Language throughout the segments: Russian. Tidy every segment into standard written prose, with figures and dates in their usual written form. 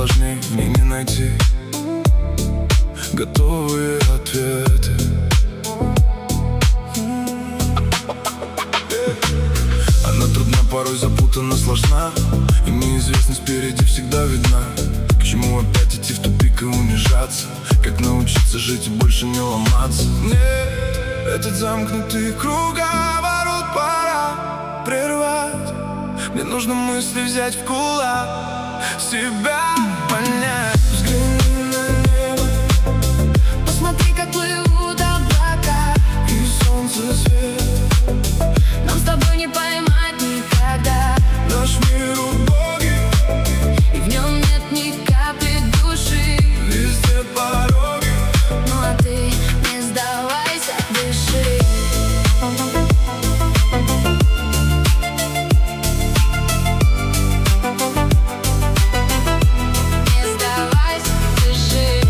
сложнее в ней не найти готовые ответы. Она трудна, порой запутана, сложна, и неизвестность впереди всегда видна. К чему опять идти в тупик и унижаться? Как научиться жить и больше не ломаться? Нет, этот замкнутый круговорот пора прервать. Мне нужно мысли взять в кулак, себя понять. Взгляни на небо, посмотри, как плывут облака и солнце свет. Нам с тобой не поймать никогда. Наш мир убогий, И в нем нет ни капли души. везде пороги. Ну а ты не сдавайся, дыши. Не сдавайся, дыши.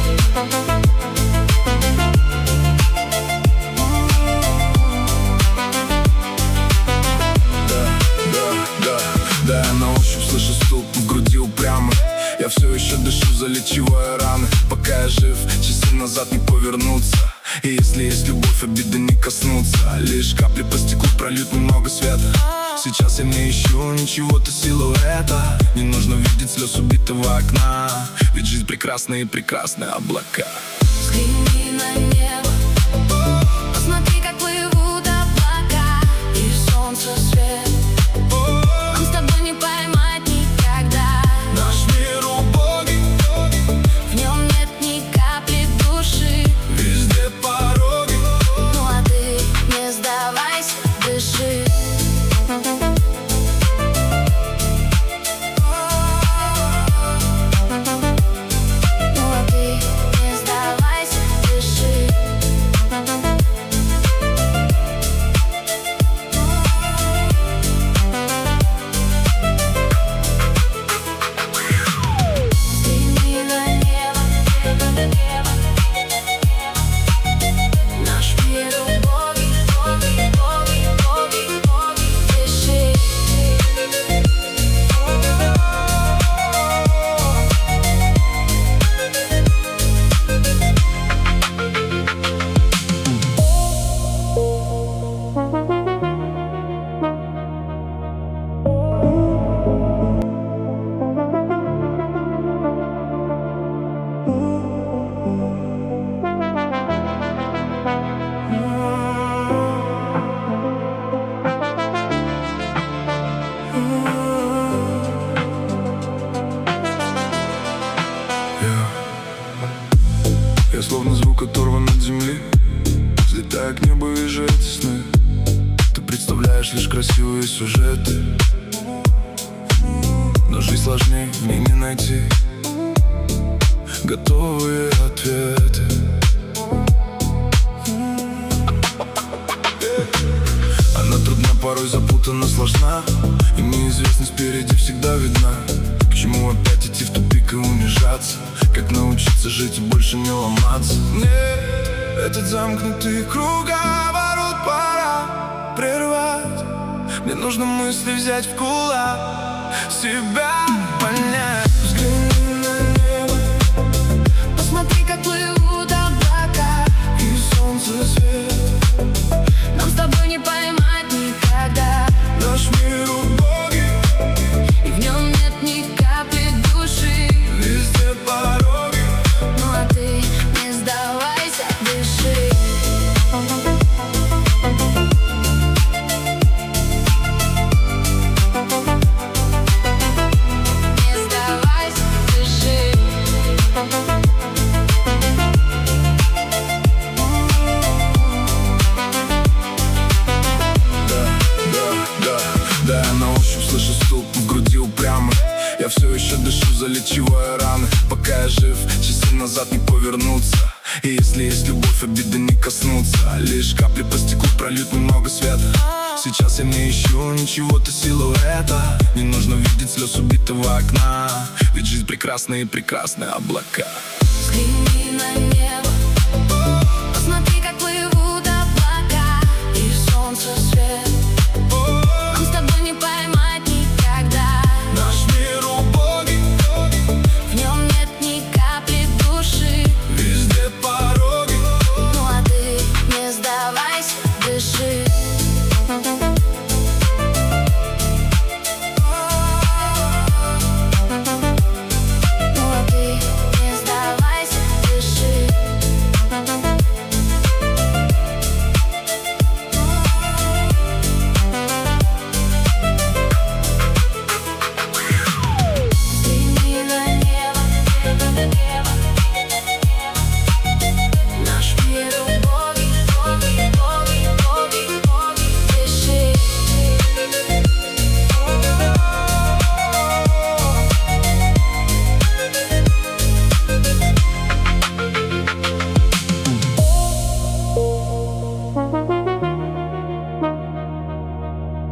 Да, я на ощупь слышу стук в груди упрямый. Я все еще дышу, залечивая раны. Пока я жив, часы назад не повернуться. И если есть любовь, обиды не коснуться. Лишь капли по стеклу прольют немного света. Сейчас я не ищу ничего-то силуэта. Не нужно видеть слез убитого окна. Ведь жизнь прекрасна и прекрасны облака. Взгляни на небо, посмотри, как плывут облака и солнце свет. Нам с тобой не поймать никогда. Наш мир убогий, В нем нет ни капли души. везде пороги. Ну а ты не сдавайся, дыши. Ну а ты не сдавайся, дыши. Взгляни на небо, наш мир убогий, убогий, убогий, убогий, убогий, дыши. Я словно звук оторван от земли, взлетая к небу, вижу эти сны. Ты представляешь лишь красивые сюжеты, но жизнь сложнее в ней не найти готовые ответы. Она трудна, порой запутана, сложна, и неизвестность впереди всегда видна. К чему опять идти в тупик и унижаться? Как научиться жить и больше не ломаться? Нет, этот замкнутый круговорот пора прервать. Мне нужно мысли взять в кулак, себя понять. Взгляни на небо, Посмотри, как плывут облака и солнце свет. Нам с тобой не поймать никогда. Наш мир убогий, И в нем нет ни капли души. везде пороги. Ну а ты не сдавайся, дыши. Не сдавайся, дыши. Да, я на ощупь слышу стук в груди упрямый. Я все еще дышу, залечивая раны. Пока я жив, часы назад не повернуться. И если есть любовь, обиды не коснутся. Лишь капли по стеклу прольют немного света. Сейчас я не ищу ничего-то силуэта. Не нужно видеть слез убитого окна. Ведь жизнь прекрасна и прекрасны облака. Взгляни на небо, посмотри, как плывут облака и солнце свет.